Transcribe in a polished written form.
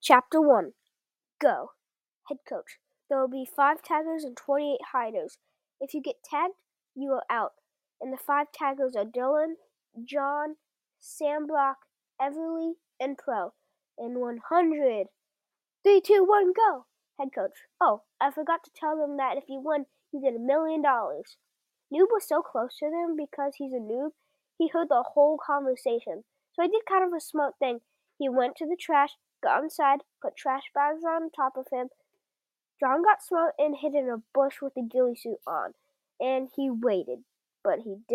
Chapter 1. Go. Head coach. There will be 5 taggers and 28 hiders. If you get tagged, you are out. And the 5 taggers are Dylan, John, Sam Block, Everly, and Pro. In 100. 3, 2, 1, go. Head coach. Oh, I forgot to tell them that if you won, you get $1 million. Noob was so close to them because he's a noob, he heard the whole conversation. So he did kind of a smart thing. He went to the trash, got inside, put trash bags on top of him. John got smart and hid in a bush with the ghillie suit on, and he waited, but he did.